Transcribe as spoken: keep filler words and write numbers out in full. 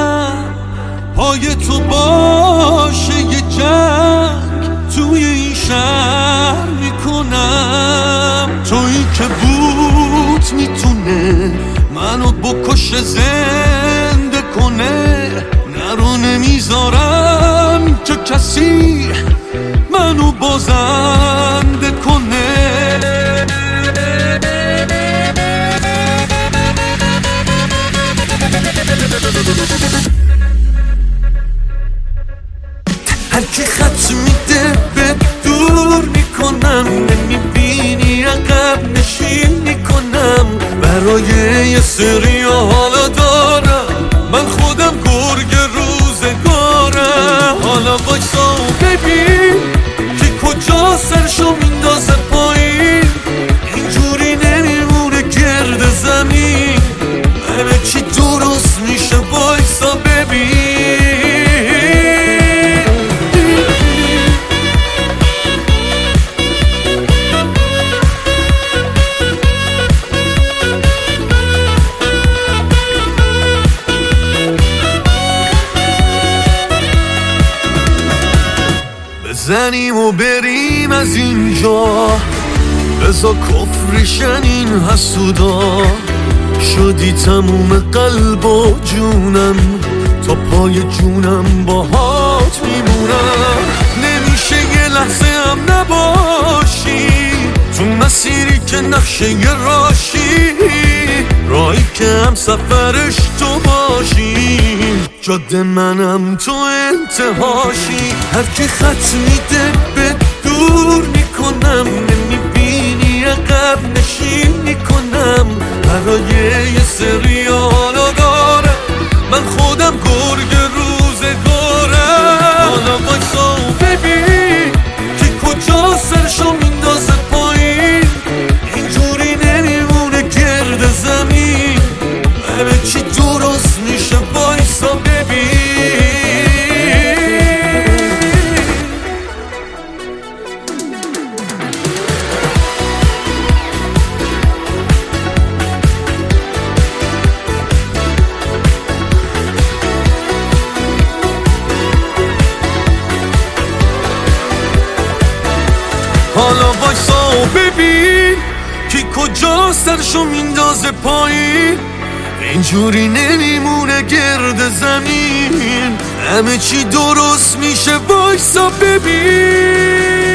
میکنم پای تو باشه یه جنگ توی این شهر میکنم. تویی که بود میتونه منو بکشه زنده کنه، نرو نمیذارم که کسی منو بازنده کنه. هر کی خط میده به دور میکنم، نمیبینی عقب نشین میکنم. برای یه سری حالا دارم من خودم گرگ روزگارم. حالا وایسا و ببین که کجا سرشو میندازه پایین، اینجوری نمیمونه گرد زمین. همه چی درست میشه، وایسا ببین. بزنیم و بریم از اینجا، بزا کفرشن این حسودا. شدی تموم قلب و جونم، تا پای جونم باهات میمونم. نمیشه یه لحظه هم نباشی تو مسیری که نقشه ی راشی، راهی که هم سفرش تو باشی، جاده منم تو انتهاشی. هر کی خط میده به دور میکنم، نمیبینی عقب نشین میکنم. برای یه سری حالا دارم من خودم گرگ روزگارم. حالا وایسا و ببین که کجا سرشو میندازه پایین، اینجوری نمیمونه گرد زمین. همه چی درست میشه، وایسا ببین. حالا وایسا و ببین که کجا سرشو میندازه پایین، اینجوری نمیمونه گرد زمین. همه چی درست میشه، وایسا ببین.